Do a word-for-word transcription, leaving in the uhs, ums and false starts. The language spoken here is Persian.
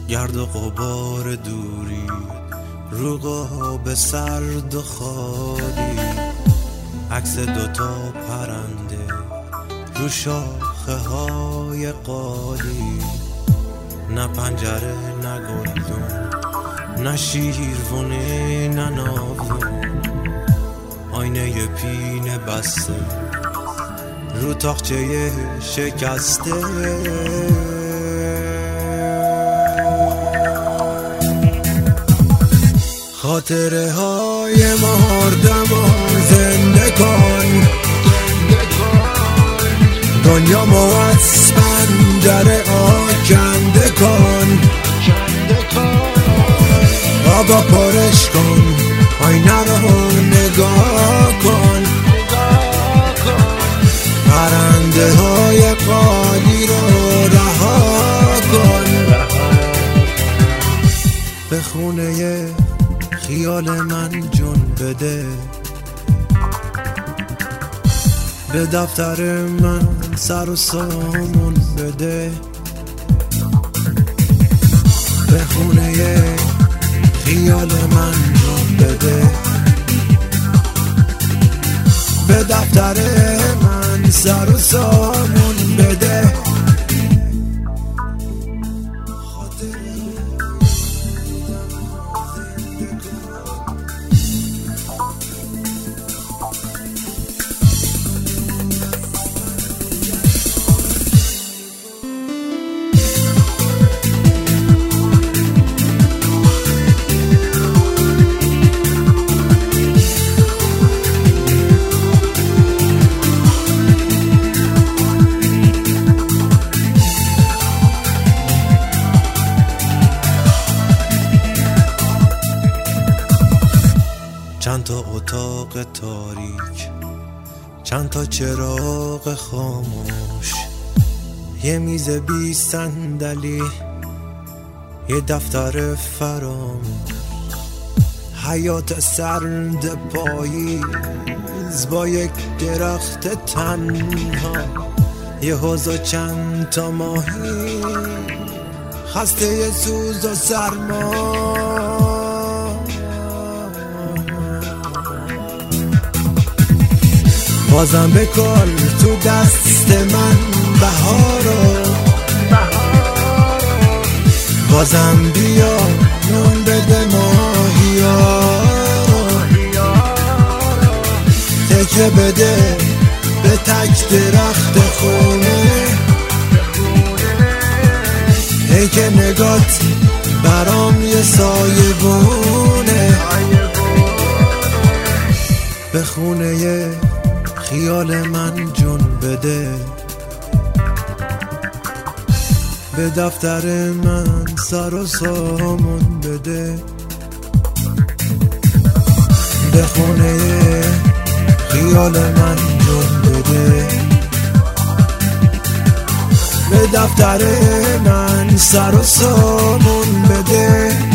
گرد و غبار دوری رو قاب سرد و خالی، عکس دوتا پرنده رو شاخه های قالی، نه پنجره نه گلدون نه شیروونه نه ناودون، آینه پینه بسته رو تاقچه شکسته. خاطره های مردم و زنده کن، دنیا مو از پنجره آکنده کن، آبا پرش کن، آینه رو نگاه کن، پرنده های قالی رو رها کن. به خونه خیال من جون بده، به دفتر من سر و سامون بده، به خونه خیال من جون بده، به دفتر من سر و سامون بده. چند تا اتاق تاریک، چند تا چراغ خاموش، یه میز بی صندلی، یه دفتر فراموش، حیات سرد پاییز با یک درخت تنها، یه حوض و چند تا ماهی، خسته ی سوز و سرما. بازم بکن تو دست من بهارو، بازم بیا نون بده ماهیارو، تکه بده به تک درخت خونه، ای که نگات برام یه سایه بونه. به خونه خیال من جون بده، به دفتر من سر و سامون بده، به خونه خیال من جون بده، به دفتر من سر و سامون بده.